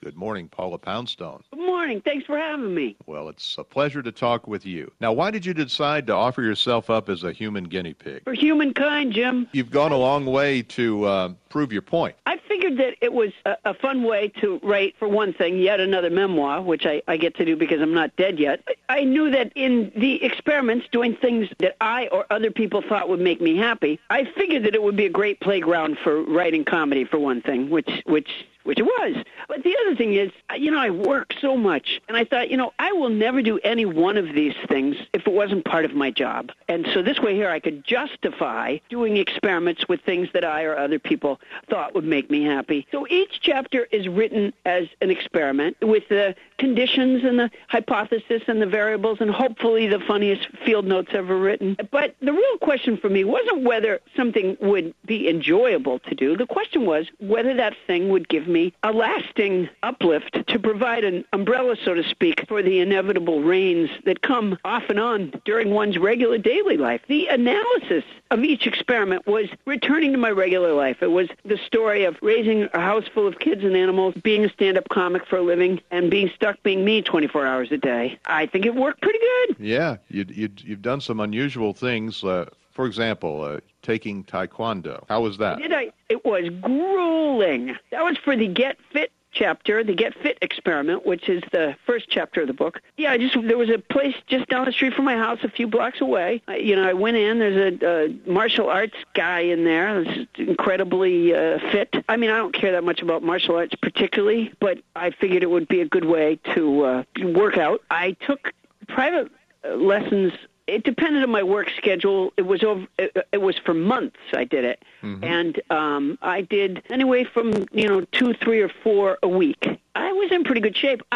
Good morning, Paula Poundstone. Good morning. Thanks for having me. Well, it's a pleasure to talk with you. Now, why did you decide to offer yourself up as a human guinea pig? For humankind, Jim. You've gone a long way to prove your point. I figured that it was a fun way to write, for one thing, yet another memoir, which I get to do because I'm not dead yet. I knew that in the experiments, doing things that I or other people thought would make me happy, I figured that it would be a great playground for writing comedy, for one thing, which it was. But the other thing is, I work so much, and I thought, I will never do any one of these things if it wasn't part of my job. And so this way here, I could justify doing experiments with things that I or other people thought would make me happy. So each chapter is written as an experiment with the conditions and the hypothesis and the variables and hopefully the funniest field notes ever written. But the real question for me wasn't whether something would be enjoyable to do. The question was whether that thing would give me a lasting uplift to provide an umbrella, so to speak, for the inevitable rains that come off and on during one's regular daily life. The analysis of each experiment was returning to my regular life. It was the story of raising a house full of kids and animals, being a stand-up comic for a living, and being stuck being me 24 hours a day. I think it worked pretty good. Yeah, you've done some unusual things. For example, taking Taekwondo. How was that? It was grueling. That was for the Get Fit chapter, the Get Fit experiment, which is the first chapter of the book. Yeah, there was a place just down the street from my house, a few blocks away. I went in. There's a martial arts guy in there that's incredibly fit. I mean, I don't care that much about martial arts particularly, but I figured it would be a good way to work out. I took private lessons. It depended on my work schedule. It was for months I did it. Mm-hmm. And I did anyway from 2, 3, or 4 a week. I was in pretty good shape.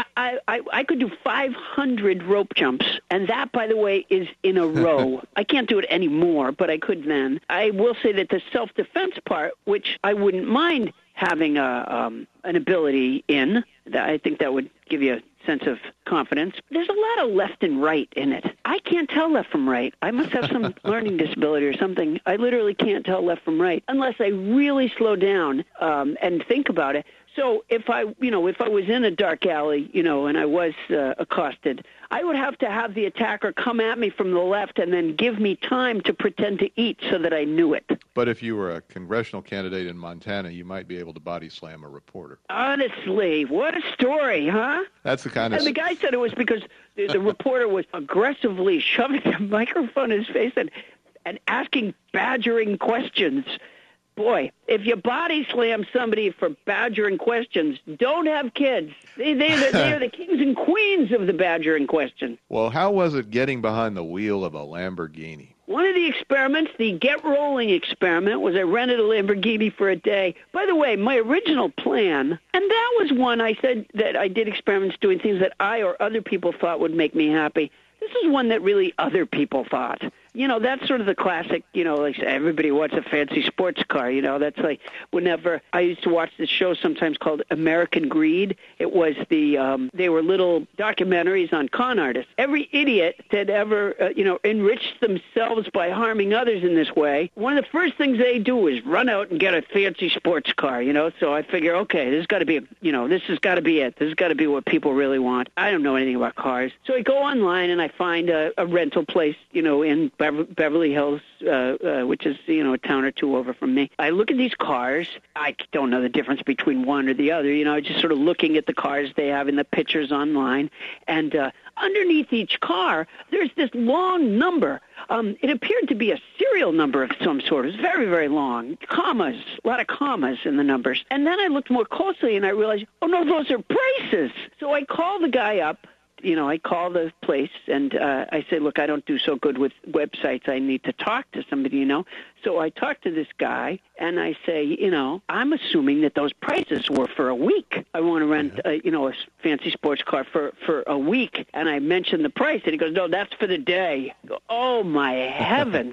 I could do 500 rope jumps, and that, by the way, is in a row. I can't do it anymore, but I could then. I will say that the self-defense part, which I wouldn't mind having an ability in, I think that would give you a sense of confidence. There's a lot of left and right in it. I can't tell left from right. I must have some learning disability or something. I literally can't tell left from right unless I really slow down and think about it. So if I was in a dark alley, and I was accosted, I would have to have the attacker come at me from the left and then give me time to pretend to eat so that I knew it. But if you were a congressional candidate in Montana, you might be able to body slam a reporter. Honestly, what a story, huh? That's the kind of... And the guy said it was because the reporter was aggressively shoving the microphone in his face and asking badgering questions. Boy, if you body slam somebody for badgering questions, don't have kids. They are the kings and queens of the badgering question. Well, how was it getting behind the wheel of a Lamborghini? One of the experiments, the Get Rolling experiment, was I rented a Lamborghini for a day. By the way, my original plan, and that was one I said that I did experiments doing things that I or other people thought would make me happy. This is one that really other people thought. That's sort of the classic, like everybody wants a fancy sports car, that's like whenever I used to watch this show sometimes called American Greed. It was they were little documentaries on con artists. Every idiot that ever, enriched themselves by harming others in this way, one of the first things they do is run out and get a fancy sports car, so I figure, okay, this has got to be, this has got to be it. This has got to be what people really want. I don't know anything about cars. So I go online and I find a rental place, in Beverly Hills, which is, a town or two over from me. I look at these cars. I don't know the difference between one or the other. Just sort of looking at the cars they have in the pictures online. And underneath each car, there's this long number. It appeared to be a serial number of some sort. It was very, very long. Commas, a lot of commas in the numbers. And then I looked more closely and I realized, oh, no, those are prices. So I call the guy up. I call the place and I say, look, I don't do so good with websites. I need to talk to somebody, So I talk to this guy and I say, I'm assuming that those prices were for a week. I want to rent, a fancy sports car for a week. And I mentioned the price and he goes, no, that's for the day. I go, oh, my heavens.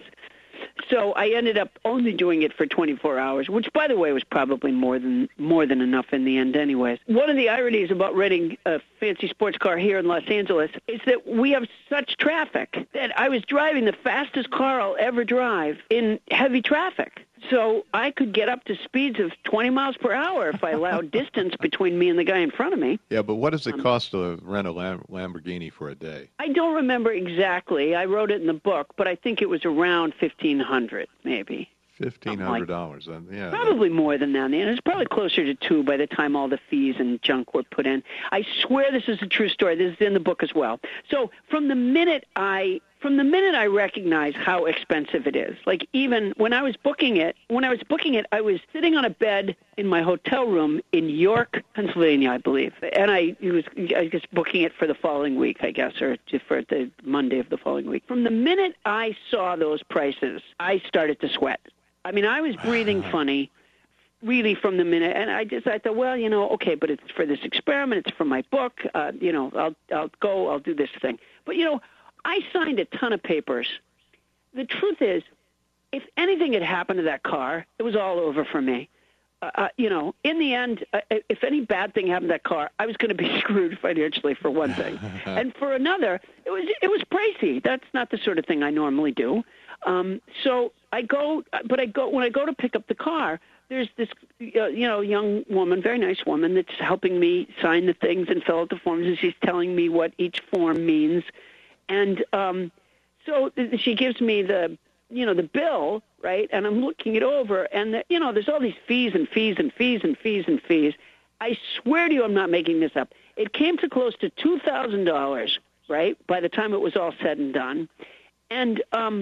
So I ended up only doing it for 24 hours, which, by the way, was probably more than enough in the end anyways. One of the ironies about renting a fancy sports car here in Los Angeles is that we have such traffic that I was driving the fastest car I'll ever drive in heavy traffic. So I could get up to speeds of 20 miles per hour if I allowed distance between me and the guy in front of me. Yeah, but what does it cost to rent a Lamborghini for a day? I don't remember exactly. I wrote it in the book, but I think it was around $1,500, maybe. $1,500, then, yeah. Probably more than that, and it's probably closer to $2,000 by the time all the fees and junk were put in. I swear this is a true story. This is in the book as well. So from the minute I recognize how expensive it is, like even when I was booking it, I was sitting on a bed in my hotel room in York, Pennsylvania, I believe, and I was booking it for the following week, I guess, or for the Monday of the following week. From the minute I saw those prices, I started to sweat. I mean, I was breathing funny, really, from the minute, and I thought, well, okay, but it's for this experiment, it's for my book, I'll do this thing. But, I signed a ton of papers. The truth is, if anything had happened to that car, it was all over for me. In the end, if any bad thing happened to that car, I was going to be screwed financially, for one thing. And for another, it was pricey. That's not the sort of thing I normally do. So when I go to pick up the car, there's this, young woman, very nice woman, that's helping me sign the things and fill out the forms, and she's telling me what each form means. And so she gives me the bill, right? And I'm looking it over, and there's all these fees and fees and fees and fees and fees. I swear to you, I'm not making this up. It came to close to $2,000, right? By the time it was all said and done, and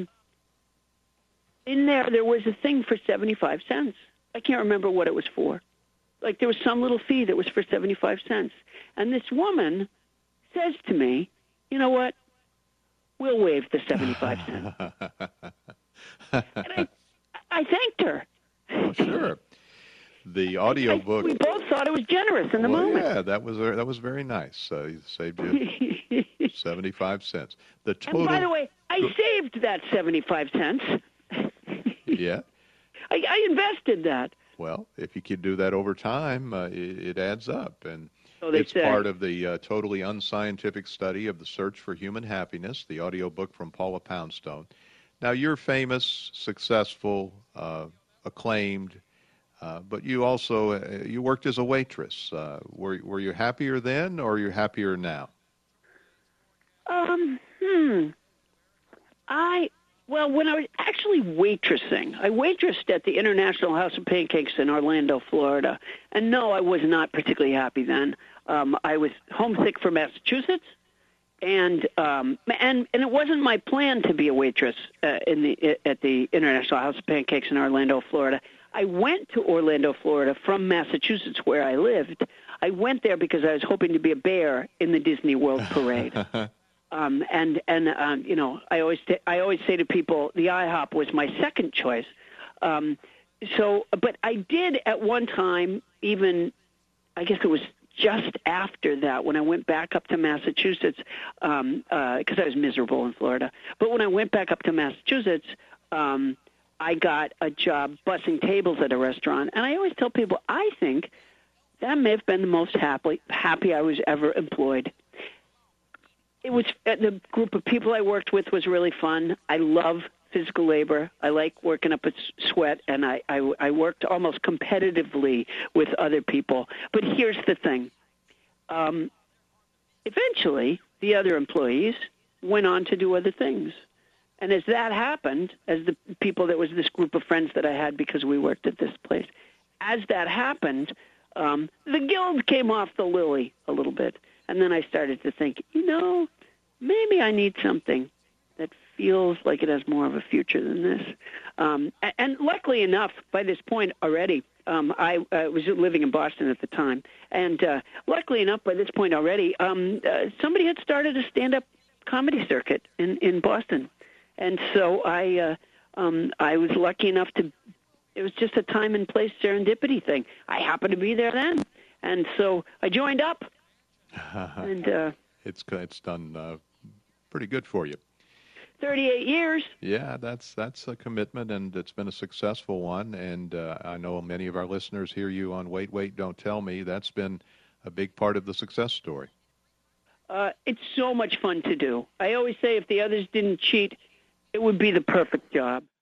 in there was a thing for 75 cents. I can't remember what it was for. Like, there was some little fee that was for 75 cents. And this woman says to me, you know what? We'll waive the 75 cents. And I thanked her. Oh, sure. The audio book. We both thought it was generous in the moment. Yeah, that was very nice. You saved you 75 cents. The total. And by the way, I saved that 75 cents. Yeah. I invested that. Well, if you could do that over time, it adds up. And so it's part of the totally unscientific study of the search for human happiness, the audiobook from Paula Poundstone. Now, you're famous, successful, acclaimed, but you also you worked as a waitress. Were you happier then, or are you happier now? Well, when I was actually waitressing, I waitressed at the International House of Pancakes in Orlando, Florida. And no, I was not particularly happy then. I was homesick for Massachusetts, and it wasn't my plan to be a waitress at the International House of Pancakes in Orlando, Florida. I went to Orlando, Florida from Massachusetts, where I lived. I went there because I was hoping to be a bear in the Disney World Parade. I always say to people, the IHOP was my second choice. But I did at one time, even, I guess it was just after that, when I went back up to Massachusetts, because I was miserable in Florida. But when I went back up to Massachusetts, I got a job bussing tables at a restaurant. And I always tell people, I think that may have been the most happy I was ever employed. It was the group of people I worked with was really fun. I love physical labor. I like working up a sweat, and I worked almost competitively with other people. But here's the thing. Eventually, the other employees went on to do other things. And as that happened, as the people, that was this group of friends that I had because we worked at this place, as that happened, the guild came off the lily a little bit. And then I started to think, maybe I need something that feels like it has more of a future than this. And luckily enough, by this point already, I was living in Boston at the time. And luckily enough, by this point already, somebody had started a stand-up comedy circuit in Boston. And so I was lucky enough it was just a time and place serendipity thing. I happened to be there then. And so I joined up. And it's done pretty good for you. 38 years. Yeah, that's a commitment, and it's been a successful one. And I know many of our listeners hear you on Wait, Wait, Don't Tell Me. That's been a big part of the success story. It's so much fun to do. I always say if the others didn't cheat, it would be the perfect job.